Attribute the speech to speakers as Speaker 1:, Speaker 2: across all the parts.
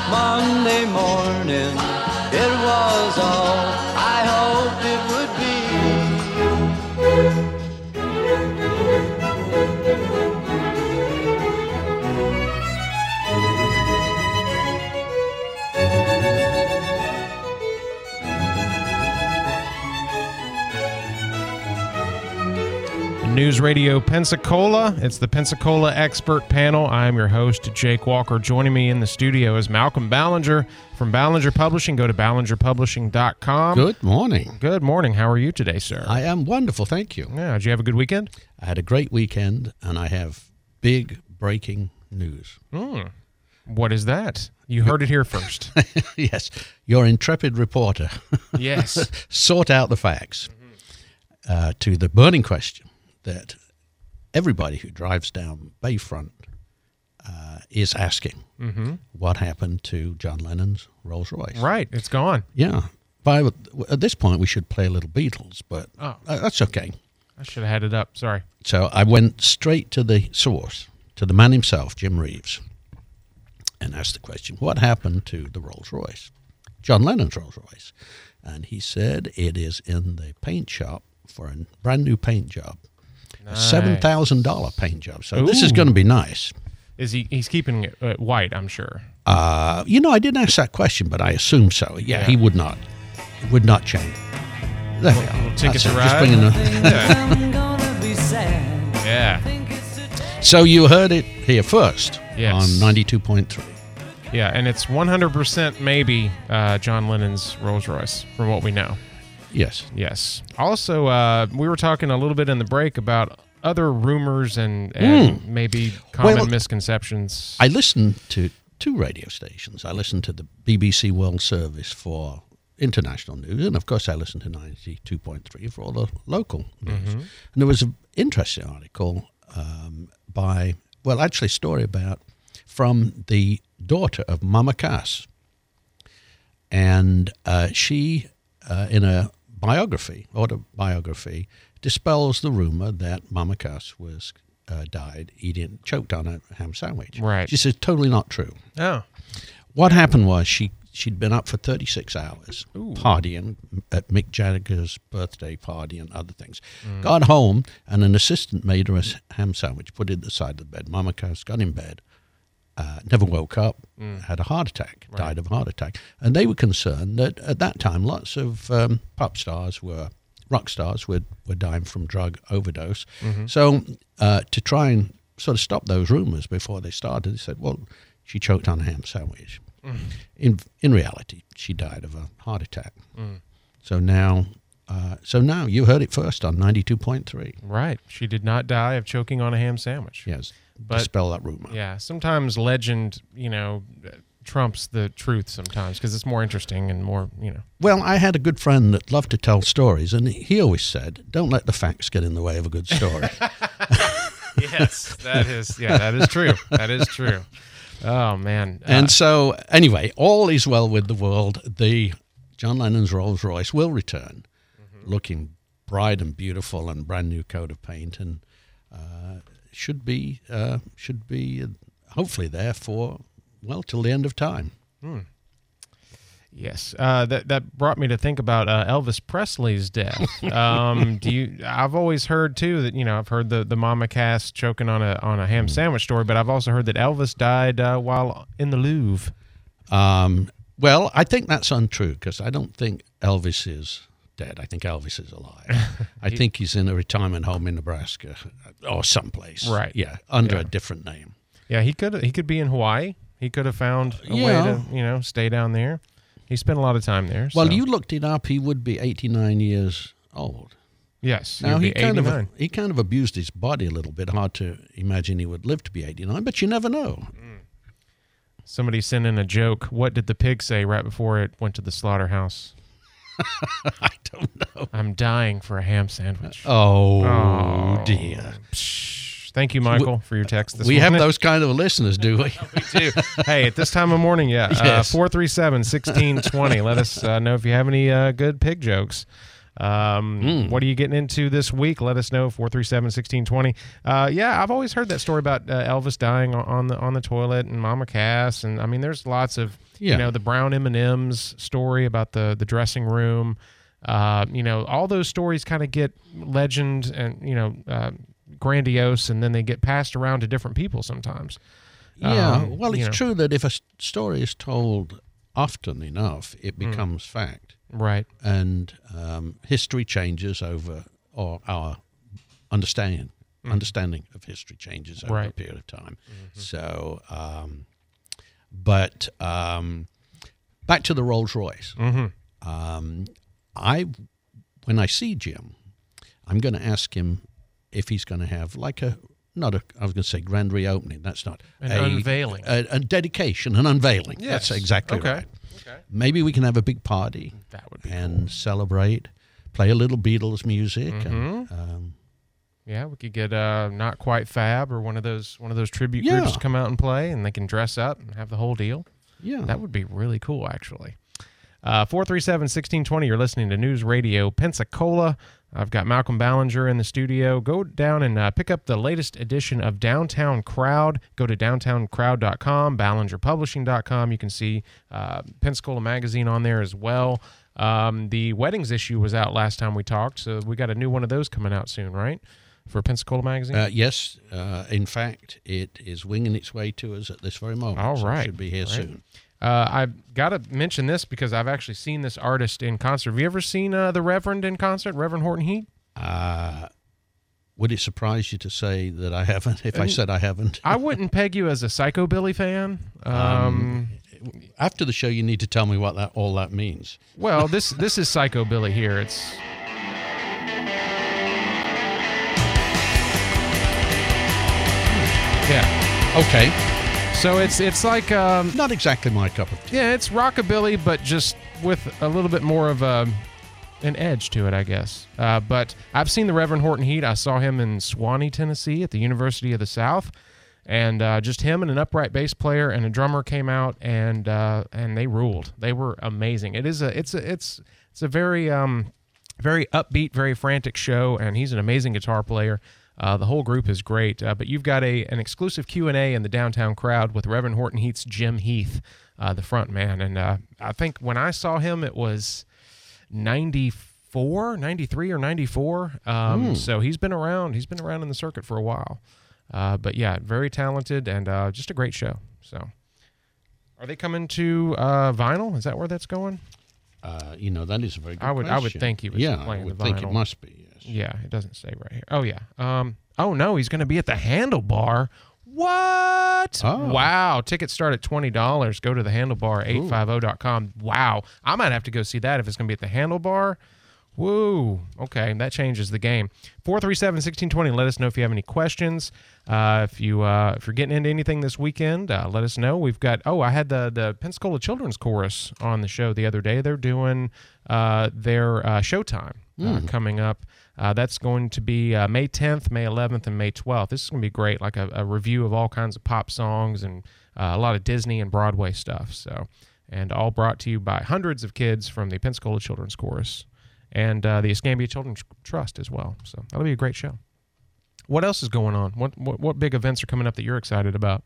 Speaker 1: Monday morning, it was all I hoped it would be.
Speaker 2: News Radio Pensacola. It's the Pensacola Expert Panel. I'm your host, Jake Walker. Joining me in the studio is Malcolm Ballinger from Ballinger Publishing. Go to ballingerpublishing.com.
Speaker 3: Good morning.
Speaker 2: Good morning. How are you today, sir?
Speaker 3: I am wonderful, thank you.
Speaker 2: Yeah, did you have a good weekend?
Speaker 3: I had a great weekend, and I have big breaking news.
Speaker 2: What is that? You heard it here first.
Speaker 3: Yes, your intrepid reporter.
Speaker 2: Yes.
Speaker 3: Sort out the facts to the burning question that everybody who drives down Bayfront is asking. What happened to John Lennon's Rolls Royce?
Speaker 2: Right, it's gone.
Speaker 3: Yeah. At this point, we should play a little Beatles, but that's okay.
Speaker 2: I should have had it up. Sorry.
Speaker 3: So I went straight to the source, to the man himself, Jim Reeves, and asked the question, what happened to the Rolls Royce, John Lennon's Rolls Royce? And he said it is in the paint shop for a brand new paint job.
Speaker 2: Nice.
Speaker 3: A $7,000 paint job. So this is going to be nice.
Speaker 2: Is he's keeping it white, I'm sure.
Speaker 3: I didn't ask that question, but I assume so. Yeah. He would not. It would not change. There we are.
Speaker 2: Ticket to
Speaker 3: Just
Speaker 2: Ride.
Speaker 3: bringing
Speaker 2: Yeah.
Speaker 3: So you heard it here first.
Speaker 2: Yes.
Speaker 3: On 92.3.
Speaker 2: Yeah, and it's 100% maybe John Lennon's Rolls Royce, from what we know.
Speaker 3: Yes.
Speaker 2: Yes. Also, we were talking a little bit in the break about other rumors and maybe common misconceptions.
Speaker 3: I listened to two radio stations. I listened to the BBC World Service for international news, and of course I listened to 92.3 for all the local news. And there was an interesting article a story from the daughter of Mama Cass. And she, in a autobiography, dispels the rumor that Mama Cass was died choked on a ham sandwich.
Speaker 2: Right.
Speaker 3: She says totally not true.
Speaker 2: Oh.
Speaker 3: What happened was she'd been up for 36 hours
Speaker 2: Ooh.
Speaker 3: partying at Mick Jagger's birthday party and other things. Got home, and an assistant made her a ham sandwich, put it at the side of the bed. Mama Cass got in bed, never woke up, had a heart attack, died of a heart attack. And they were concerned that at that time lots of rock stars were dying from drug overdose. So to try and sort of stop those rumors before they started, they said, well, she choked on a ham sandwich. In reality, she died of a heart attack. So now you heard it first on 92.3.
Speaker 2: Right. She did not die of choking on a ham sandwich.
Speaker 3: Yes.
Speaker 2: But,
Speaker 3: dispel that rumor.
Speaker 2: Yeah. Sometimes legend, trumps the truth sometimes because it's more interesting and more,
Speaker 3: Well, I had a good friend that loved to tell stories, and he always said, don't let the facts get in the way of a good story.
Speaker 2: Yes, that is true. That is true. Oh, man.
Speaker 3: And so, anyway, all is well with the world. The John Lennon's Rolls Royce will return, looking bright and beautiful and brand new coat of paint, and should be hopefully there for till the end of time.
Speaker 2: Yes, that brought me to think about Elvis Presley's death. I've always heard too that I've heard the Mama Cass choking on a ham sandwich story, but I've also heard that Elvis died while in the Louvre.
Speaker 3: Well, I think that's untrue because I don't think Elvis is dead. I think Elvis is alive. I think he's in a retirement home in Nebraska or someplace.
Speaker 2: Right.
Speaker 3: Yeah, under a different name.
Speaker 2: Yeah, he could be in Hawaii. He could have found a way to stay down there. He spent a lot of time there.
Speaker 3: Well,
Speaker 2: so.
Speaker 3: you looked it up. He would be 89 years old.
Speaker 2: Yes.
Speaker 3: Now he kind
Speaker 2: 89.
Speaker 3: of abused his body a little bit. Hard to imagine he would live to be 89, but you never know.
Speaker 2: Somebody sent in a joke. What did the pig say right before it went to the slaughterhouse?
Speaker 3: I don't know.
Speaker 2: I'm dying for a ham sandwich.
Speaker 3: Oh dear.
Speaker 2: Psh, thank you, Michael, for your text this
Speaker 3: morning. We have those kind of listeners, do we?
Speaker 2: We do. Hey, at this time of morning, yeah.
Speaker 3: Yes.
Speaker 2: 437-1620. Let us know if you have any good pig jokes. What are you getting into this week? Let us know, 437-1620. Yeah, I've always heard that story about Elvis dying on the toilet and Mama Cass. And, I mean, there's lots of, the brown M&Ms story about the dressing room. All those stories kind of get legend and, grandiose, and then they get passed around to different people sometimes.
Speaker 3: Yeah, well, it's true that if a story is told often enough, it becomes fact.
Speaker 2: Right.
Speaker 3: And history changes over, or our understanding of history changes over a period of time. Mm-hmm. So, but back to the Rolls Royce.
Speaker 2: Mm-hmm.
Speaker 3: When I see Jim, I'm going to ask him if he's going to have like I was going to say grand reopening. That's not
Speaker 2: an unveiling,
Speaker 3: a dedication, an unveiling.
Speaker 2: Yes.
Speaker 3: That's exactly right.
Speaker 2: Okay.
Speaker 3: Maybe we can have a big party.
Speaker 2: That would be
Speaker 3: cool. Celebrate, play a little Beatles music.
Speaker 2: Mm-hmm.
Speaker 3: And,
Speaker 2: yeah, we could get Not Quite Fab or one of those tribute groups to come out and play, and they can dress up and have the whole deal.
Speaker 3: Yeah,
Speaker 2: that would be really cool, actually. 437-1620. You're listening to News Radio Pensacola. I've got Malcolm Ballinger in the studio. Go down and pick up the latest edition of Downtown Crowd. Go to downtowncrowd.com, ballingerpublishing.com. You can see Pensacola Magazine on there as well. The weddings issue was out last time we talked, so we got a new one of those coming out soon, right? For Pensacola Magazine?
Speaker 3: Yes. In fact, it is winging its way to us at this very moment.
Speaker 2: All right.
Speaker 3: So it should be here soon.
Speaker 2: I've got to mention this because I've actually seen this artist in concert. Have you ever seen the Reverend in concert, Reverend Horton Heat?
Speaker 3: Would it surprise you to say that I haven't, if I said I haven't?
Speaker 2: I wouldn't peg you as a Psychobilly fan.
Speaker 3: After the show, you need to tell me what all that means.
Speaker 2: Well, this is Psychobilly here. It's... Yeah.
Speaker 3: Okay.
Speaker 2: So it's like
Speaker 3: not exactly my cup of tea.
Speaker 2: Yeah, it's rockabilly, but just with a little bit more of an edge to it, I guess. But I've seen the Reverend Horton Heat. I saw him in Sewanee, Tennessee, at the University of the South, and just him and an upright bass player and a drummer came out, and they ruled. They were amazing. It's a very very upbeat, very frantic show, and he's an amazing guitar player. The whole group is great, but you've got an exclusive Q&A in the Downtown Crowd with Reverend Horton Heat's Jim Heath, the front man. And I think when I saw him, it was 93 or 94. So he's been around. He's been around in the circuit for a while. But yeah, very talented and just a great show. So are they coming to vinyl? Is that where that's going?
Speaker 3: That is a very good question.
Speaker 2: I would think he was playing the vinyl.
Speaker 3: I would think it must be.
Speaker 2: Yeah, it doesn't say right here. Oh, yeah. Oh, no, he's going to be at the Handlebar. What?
Speaker 3: Oh.
Speaker 2: Wow. Tickets start at $20. Go to the Handlebar850.com. Wow. I might have to go see that if it's going to be at the Handlebar. Woo. Okay, that changes the game. 437-1620. Let us know if you have any questions. If you're getting into anything this weekend, let us know. We've got. I had the Pensacola Children's Chorus on the show the other day. They're doing their Showtime coming up. That's going to be May 10th, May 11th, and May 12th. This is going to be great, like a review of all kinds of pop songs and a lot of Disney and Broadway stuff. So, and all brought to you by hundreds of kids from the Pensacola Children's Chorus and the Escambia Children's Trust as well. So that'll be a great show. What else is going on? What big events are coming up that you're excited about?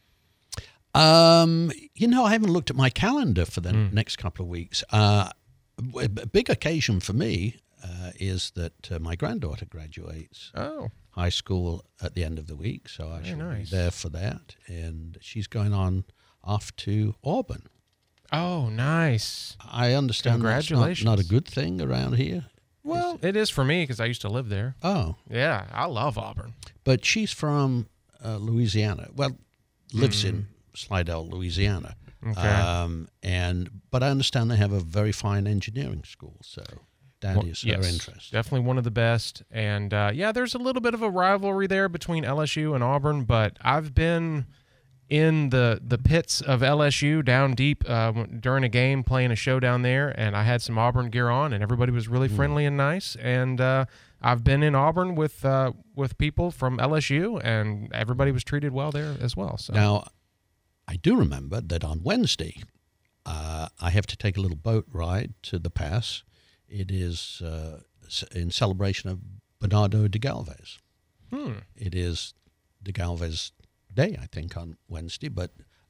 Speaker 3: I haven't looked at my calendar for the next couple of weeks. A big occasion for me is that my granddaughter graduates high school at the end of the week, so I shall be there for that. And she's going off to Auburn.
Speaker 2: Oh, nice.
Speaker 3: I understand
Speaker 2: Congratulations.
Speaker 3: That's not a good thing around here.
Speaker 2: Well, it is for me because I used to live there.
Speaker 3: Oh.
Speaker 2: Yeah, I love Auburn.
Speaker 3: But she's from Louisiana. Well, lives in Slidell, Louisiana.
Speaker 2: Okay.
Speaker 3: But I understand they have a very fine engineering school, so that is her interest.
Speaker 2: Definitely one of the best. And, there's a little bit of a rivalry there between LSU and Auburn, but I've been in the pits of LSU down deep during a game playing a show down there, and I had some Auburn gear on, and everybody was really friendly and nice. And I've been in Auburn with people from LSU, and everybody was treated well there as well. So
Speaker 3: now, I do remember that on Wednesday, I have to take a little boat ride to the pass, It is in celebration of Bernardo de Galvez. It is de Galvez Day, I think, on Wednesday. But,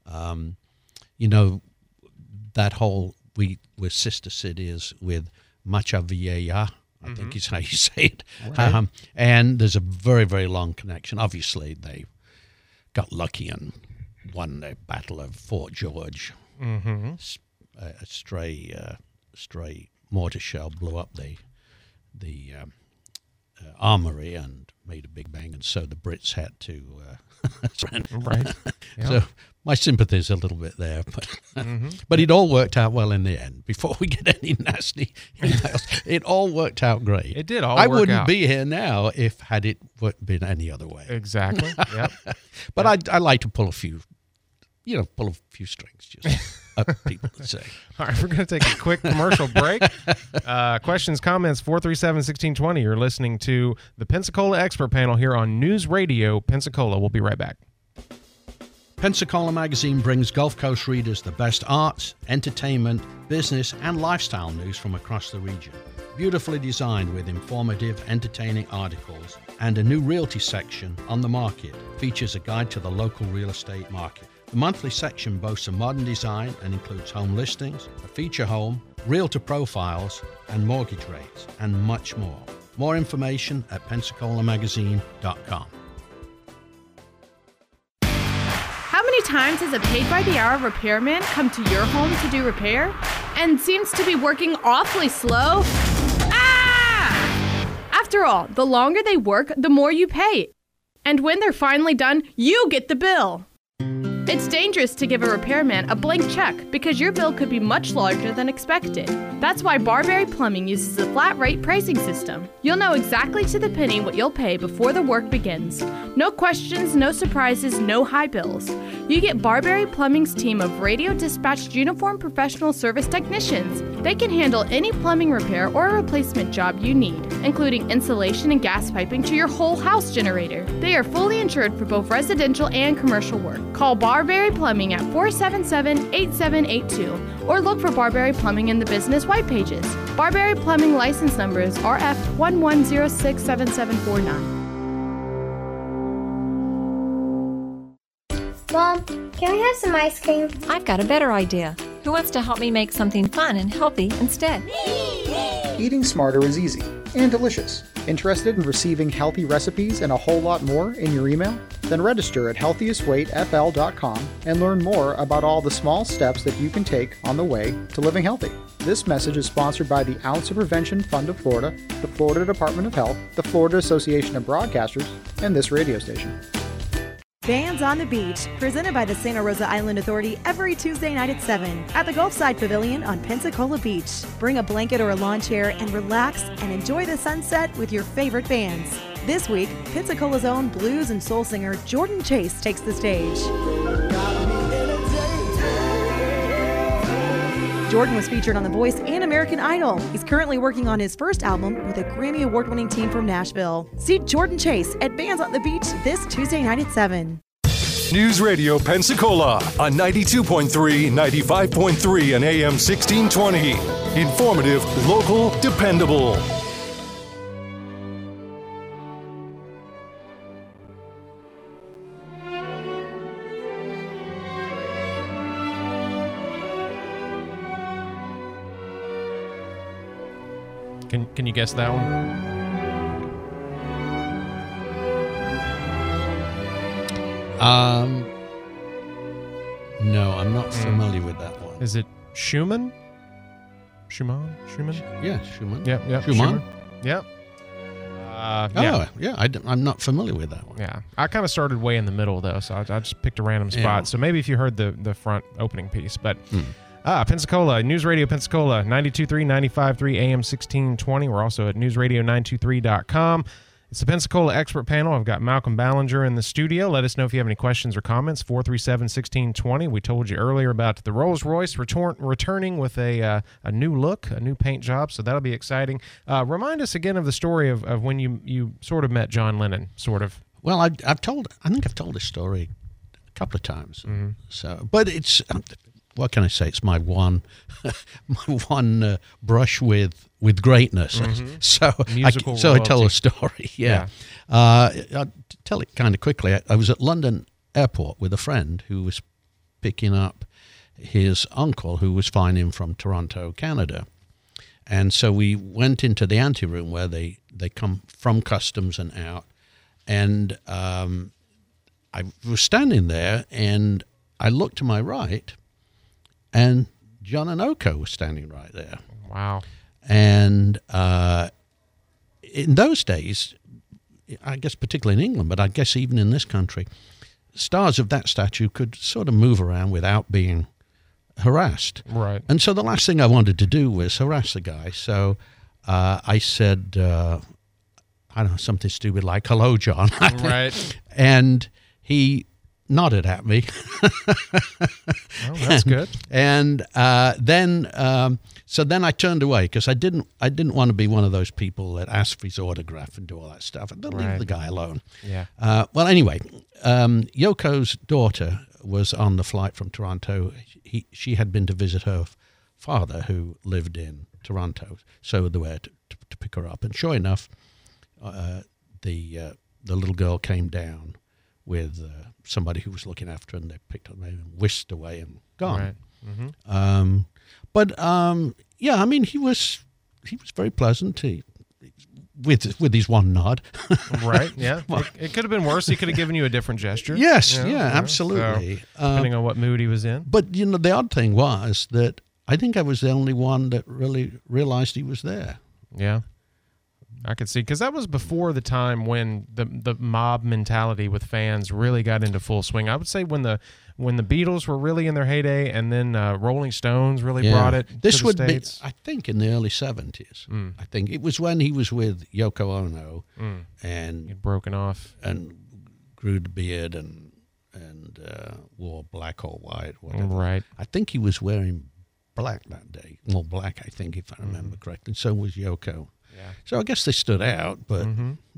Speaker 3: that whole, we're sister cities with Macha Vieja, I think is how you say it. Right. And there's a very, very long connection. Obviously, they got lucky and won the Battle of Fort George. A stray mortar shell blew up the armory and made a big bang, and so the Brits had to
Speaker 2: right. Yeah.
Speaker 3: So my sympathy's a little bit there, but it all worked out well in the end. Before we get any nasty emails, it all worked out great.
Speaker 2: It did all
Speaker 3: I
Speaker 2: work
Speaker 3: wouldn't
Speaker 2: out.
Speaker 3: be here now had it been any other way.
Speaker 2: Exactly. Yep.
Speaker 3: But I like to pull a few strings, just up people to say.
Speaker 2: All right, we're going to take a quick commercial break. Questions, comments, 437-1620. You're listening to the Pensacola Expert Panel here on News Radio Pensacola. We'll be right back.
Speaker 3: Pensacola Magazine brings Gulf Coast readers the best arts, entertainment, business, and lifestyle news from across the region. Beautifully designed with informative, entertaining articles and a new realty section on the market features a guide to the local real estate market. The monthly section boasts a modern design and includes home listings, a feature home, realtor profiles, and mortgage rates, and much more. More information at PensacolaMagazine.com.
Speaker 4: How many times has a paid-by-the-hour repairman come to your home to do repair and seems to be working awfully slow? After all, the longer they work, the more you pay. And when they're finally done, you get the bill. It's dangerous to give a repairman a blank check because your bill could be much larger than expected. That's why Barberry Plumbing uses a flat rate pricing system. You'll know exactly to the penny what you'll pay before the work begins. No questions, no surprises, no high bills. You get Barberry Plumbing's team of radio dispatched uniformed professional service technicians. They can handle any plumbing repair or replacement job you need, including insulation and gas piping to your whole house generator. They are fully insured for both residential and commercial work. Call Barberry Plumbing at 477-8782 or look for Barberry Plumbing in the business white pages. Barberry Plumbing license number is RF11067749.
Speaker 5: Mom, can we have some ice cream?
Speaker 6: I've got a better idea. Who wants to help me make something fun and healthy instead?
Speaker 7: Eating smarter is easy and delicious. Interested in receiving healthy recipes and a whole lot more in your email? Then register at healthiestweightfl.com and learn more about all the small steps that you can take on the way to living healthy. This message is sponsored by the Ounce of Prevention Fund of Florida, the Florida Department of Health, the Florida Association of Broadcasters, and this radio station.
Speaker 8: Bands on the Beach, presented by the Santa Rosa Island Authority every Tuesday night at 7 at the Gulfside Pavilion on Pensacola Beach. Bring a blanket or a lawn chair and relax and enjoy the sunset with your favorite bands. This week, Pensacola's own blues and soul singer Jordan Chase takes the stage. Jordan was featured on The Voice and American Idol. He's currently working on his first album with a Grammy Award-winning team from Nashville. See Jordan Chase at Bands on the Beach this Tuesday night at 7.
Speaker 9: News Radio Pensacola on 92.3, 95.3 and AM 1620. Informative, local, dependable.
Speaker 2: Can you guess that one?
Speaker 3: No, I'm not familiar with that one.
Speaker 2: Is it Schumann? Schumann?
Speaker 3: Yeah, Schumann.
Speaker 2: Yep.
Speaker 3: Schumann?
Speaker 2: Yep.
Speaker 3: I'm not familiar with that one.
Speaker 2: Yeah. I kind of started way in the middle, though, so I just picked a random spot.
Speaker 3: Yeah.
Speaker 2: So maybe if you heard the front opening piece. But Pensacola, News Radio Pensacola, 92.3, 95.3, AM 1620. We're also at newsradio923.com. It's the Pensacola Expert Panel. I've got Malcolm Ballinger in the studio. Let us know if you have any questions or comments, 437-1620. We told you earlier about the Rolls-Royce returning with a new look, a new paint job, so that'll be exciting. Remind us again of the story of when you sort of met John Lennon, sort of.
Speaker 3: Well, I think I've told this story a couple of times. So, but it's what can I say? It's my one brush with greatness. So I tell a story. Yeah. I'll tell it kind of quickly. I was at London Airport with a friend who was picking up his uncle who was flying in from Toronto, Canada. And so we went into the anteroom where they come from customs and out. And I was standing there, and I looked to my right, and John Anoka was standing right there.
Speaker 2: Wow.
Speaker 3: And in those days, I guess particularly in England, but I guess even in this country, stars of that stature could sort of move around without being harassed.
Speaker 2: Right.
Speaker 3: And so the last thing I wanted to do was harass the guy. So I said, I don't know, something stupid like, "Hello, John."
Speaker 2: Right.
Speaker 3: And he nodded at me.
Speaker 2: Oh, that's good.
Speaker 3: And then I turned away because I didn't want to be one of those people that ask for his autograph and do all that stuff. And leave the guy alone.
Speaker 2: Yeah.
Speaker 3: Well, anyway, Yoko's daughter was on the flight from Toronto. She had been to visit her father, who lived in Toronto, so they were to pick her up. And sure enough, the little girl came down with somebody who was looking after her, and they picked her up and whisked away and gone.
Speaker 2: Right. Mm-hmm.
Speaker 3: Yeah, I mean, he was very pleasant. With his one nod.
Speaker 2: Right, yeah. It could have been worse. He could have given you a different gesture.
Speaker 3: Yes, absolutely.
Speaker 2: So, depending on what mood he was in.
Speaker 3: But, the odd thing was that I think I was the only one that really realized he was there.
Speaker 2: Yeah. I could see, because that was before the time when the mob mentality with fans really got into full swing. I would say when the Beatles were really in their heyday, and then Rolling Stones really brought it to the States.
Speaker 3: Be, I think, in the early 70s. I think it was when he was with Yoko Ono, and
Speaker 2: he'd broken off
Speaker 3: and grew the beard and wore black or white, whatever.
Speaker 2: Right.
Speaker 3: I think he was wearing black that day. Well, black, I think, if I remember correctly. So was Yoko.
Speaker 2: Yeah.
Speaker 3: So I guess they stood out, but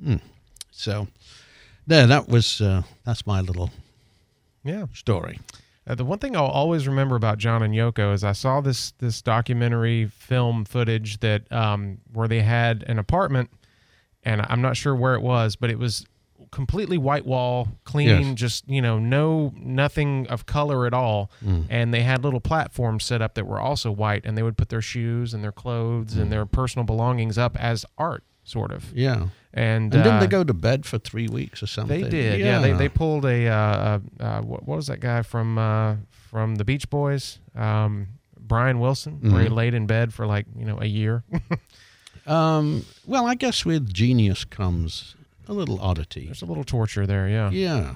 Speaker 3: so there. That's my little story.
Speaker 2: The one thing I'll always remember about John and Yoko is I saw this documentary film footage that where they had an apartment, and I'm not sure where it was, but it was completely white wall, clean, just nothing of color at all. And they had little platforms set up that were also white, and they would put their shoes and their clothes and their personal belongings up as art, sort of.
Speaker 3: Yeah.
Speaker 2: And
Speaker 3: didn't they go to bed for 3 weeks or something?
Speaker 2: They did. Yeah. They pulled a what was that guy from the Beach Boys, Brian Wilson, where he laid in bed for a year.
Speaker 3: Well, I guess with genius comes a little oddity.
Speaker 2: There's a little torture there, yeah.
Speaker 3: Yeah,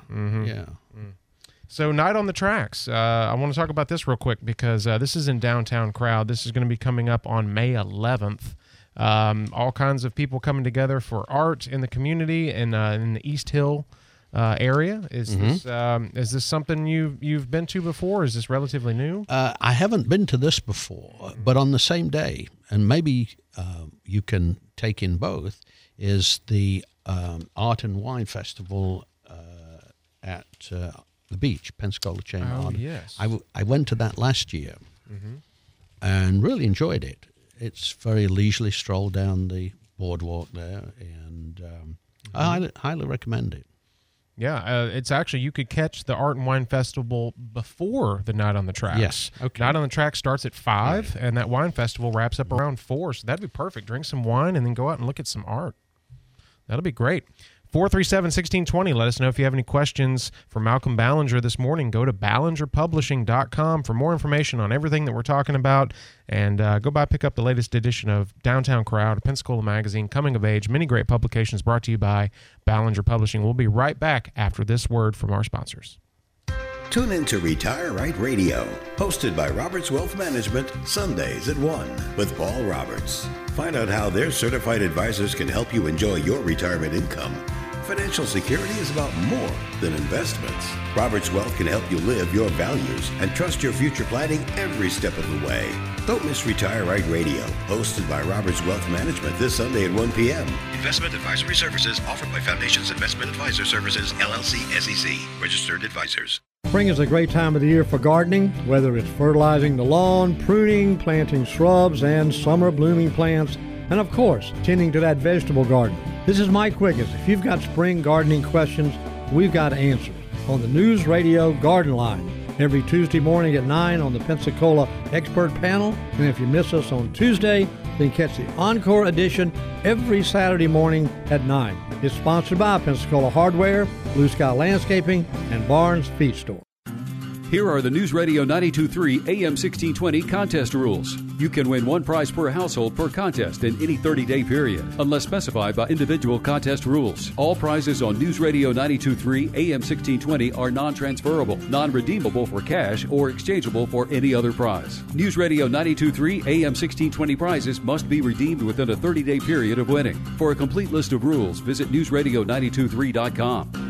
Speaker 2: So, Night on the Tracks. I want to talk about this real quick because this is in downtown Crowd. This is going to be coming up on May 11th. All kinds of people coming together for art in the community and in the East Hill area. Is this something you've been to before? Is this relatively new?
Speaker 3: I haven't been to this before, but on the same day, and maybe you can take in both, is the Art and Wine Festival at the beach, Pensacola Chamber.
Speaker 2: Oh, yes.
Speaker 3: I went to that last year and really enjoyed it. It's very leisurely stroll down the boardwalk there, and I highly recommend it.
Speaker 2: Yeah, it's actually, you could catch the Art and Wine Festival before the Night on the Tracks.
Speaker 3: Yes, okay.
Speaker 2: Night on the Tracks starts at 5, and that wine festival wraps up around 4, so that'd be perfect. Drink some wine and then go out and look at some art. That'll be great. 437-1620. Let us know if you have any questions for Malcolm Ballinger this morning. Go to ballingerpublishing.com for more information on everything that we're talking about. And go by, pick up the latest edition of Downtown Crowd, a Pensacola magazine, coming of age. Many great publications brought to you by Ballinger Publishing. We'll be right back after this word from our sponsors.
Speaker 10: Tune in to Retire Right Radio, hosted by Roberts Wealth Management, Sundays at 1 with Paul Roberts. Find out how their certified advisors can help you enjoy your retirement income. Financial security is about more than investments. Roberts Wealth can help you live your values and trust your future planning every step of the way. Don't miss Retire Right Radio, hosted by Roberts Wealth Management this Sunday at 1 p.m.
Speaker 11: Investment advisory services offered by Foundations Investment Advisor Services, LLC, SEC, registered advisors. Spring is a great time of the year for gardening, whether it's fertilizing the lawn, pruning, planting shrubs and summer blooming plants, and of course, tending to that vegetable garden. This is Mike Quiggins. If you've got spring gardening questions, we've got answers on the News Radio Garden Line every Tuesday morning at 9 on the Pensacola Expert Panel. And if you miss us on Tuesday, then catch the Encore edition every Saturday morning at 9. It's sponsored by Pensacola Hardware, Blue Sky Landscaping, and Barnes Feed Store.
Speaker 12: Here are the News Radio 92.3 AM 1620 contest rules. You can win one prize per household per contest in any 30-day period, unless specified by individual contest rules. All prizes on News Radio 92.3 AM 1620 are non-transferable, non-redeemable for cash, or exchangeable for any other prize. News Radio 92.3 AM 1620 prizes must be redeemed within a 30-day period of winning. For a complete list of rules, visit newsradio923.com.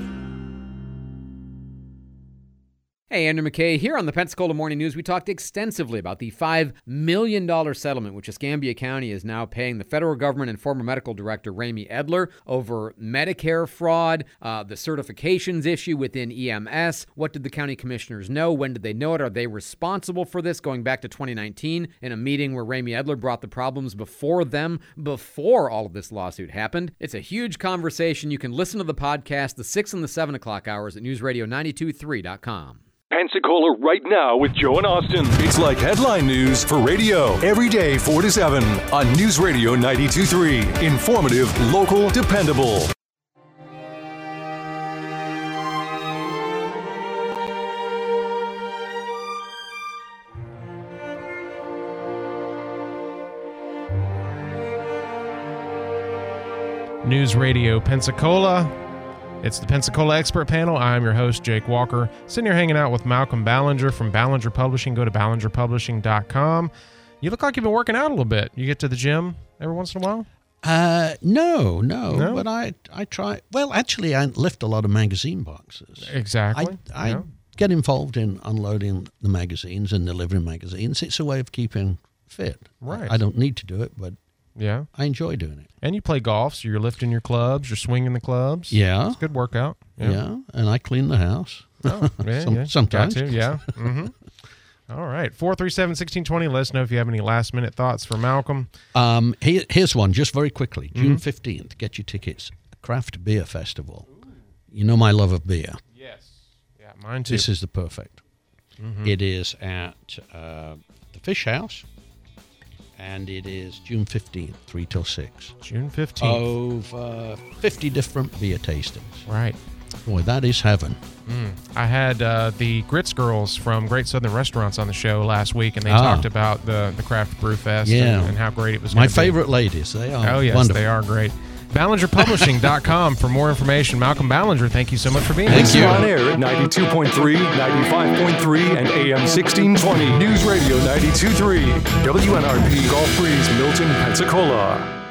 Speaker 13: Hey, Andrew McKay here on the Pensacola Morning News. We talked extensively about the $5 million settlement which Escambia County is now paying the federal government and former medical director Ramey Edler over Medicare fraud, the certifications issue within EMS. What did the county commissioners know? When did they know it? Are they responsible for this? Going back to 2019 in a meeting where Ramey Edler brought the problems before them, before all of this lawsuit happened. It's a huge conversation. You can listen to the podcast, the 6 and the 7 o'clock hours at newsradio923.com.
Speaker 9: Pensacola right now with Joe and Austin. It's like headline news for radio. Every day 4 to 7 on News Radio 92.3. Informative, local, dependable.
Speaker 2: News Radio Pensacola. It's the Pensacola Expert Panel. I'm your host, Jake Walker. Sitting here hanging out with Malcolm Ballinger from Ballinger Publishing. Go to ballingerpublishing.com. You look like you've been working out a little bit. You get to the gym every once in a while?
Speaker 3: No. But I try. Well, actually, I lift a lot of magazine boxes.
Speaker 2: Exactly.
Speaker 3: I get involved in unloading the magazines and delivering magazines. It's a way of keeping fit.
Speaker 2: Right.
Speaker 3: I don't need to do it, but
Speaker 2: yeah,
Speaker 3: I enjoy doing it.
Speaker 2: And you play golf, so you're lifting your clubs, you're swinging the clubs.
Speaker 3: Yeah.
Speaker 2: It's a good workout.
Speaker 3: Yeah, and I clean the house.
Speaker 2: Oh, yeah,
Speaker 3: Sometimes.
Speaker 2: Got to, yeah. Mm-hmm. All right. 437-1620. Let us know if you have any last-minute thoughts for Malcolm.
Speaker 3: Here's one, just very quickly. June 15th, get your tickets. Craft Beer Festival. You know my love of beer.
Speaker 2: Yes. Yeah, mine too.
Speaker 3: This is the perfect. Mm-hmm. It is at the Fish House. And it is June 15th, 3 till 6.
Speaker 2: June 15th.
Speaker 3: Over 50 different beer tastings.
Speaker 2: Right.
Speaker 3: Boy, that is heaven.
Speaker 2: I had the Grits Girls from Great Southern Restaurants on the show last week, and they talked about the Craft Brew Fest and how great it was going to be.
Speaker 3: My favorite ladies. They are
Speaker 2: yes,
Speaker 3: wonderful.
Speaker 2: They are great. BallingerPublishing.com for more information. Malcolm Ballinger, thank you so much for being here.
Speaker 9: Thank you. On air at 92.3, 95.3, and AM 1620. News Radio 92.3. WNRP Gulf Breeze, Milton, Pensacola.